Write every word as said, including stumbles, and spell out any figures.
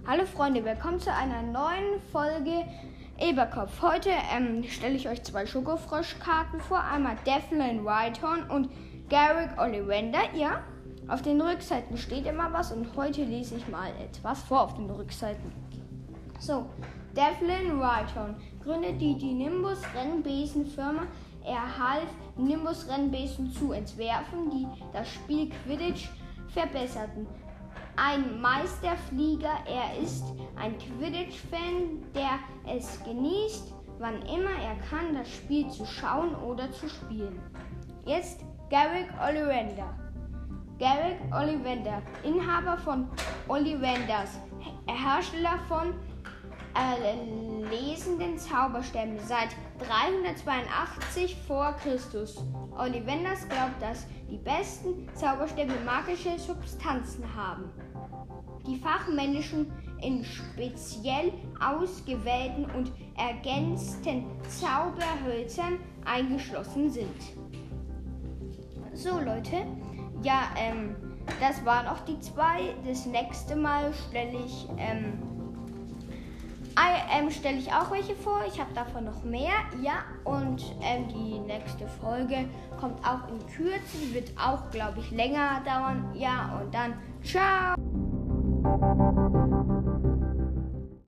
Hallo Freunde, willkommen zu einer neuen Folge Eberkopf. Heute ähm, stelle ich euch zwei Schokofroschkarten vor. Einmal Devlin Whitehorn und Garrick Ollivander. Ja, auf den Rückseiten steht immer was und heute lese ich mal etwas vor auf den Rückseiten. So, Devlin Whitehorn gründete die, die Nimbus Rennbesenfirma. Er half, Nimbus Rennbesen zu entwerfen, die das Spiel Quidditch verbesserten. Ein Meisterflieger, er ist ein Quidditch-Fan, der es genießt, wann immer er kann, das Spiel zu schauen oder zu spielen. Jetzt Garrick Ollivander. Garrick Ollivander, Inhaber von Ollivanders, Hersteller von erlesenen Zauberstäben seit dreihundertzweiundachtzig vor Christus. Ollivanders glaubt, dass die besten Zauberstäbe magische Substanzen haben, die fachmännischen in speziell ausgewählten und ergänzten Zauberhölzern eingeschlossen sind. So Leute, ja, ähm, das waren auch die zwei. Das nächste Mal stelle ich, ähm, ähm, stelle ich auch welche vor. Ich habe davon noch mehr, ja, und ähm, die nächste Folge kommt auch in Kürze. Die wird auch, glaube ich, länger dauern, ja, und dann ciao!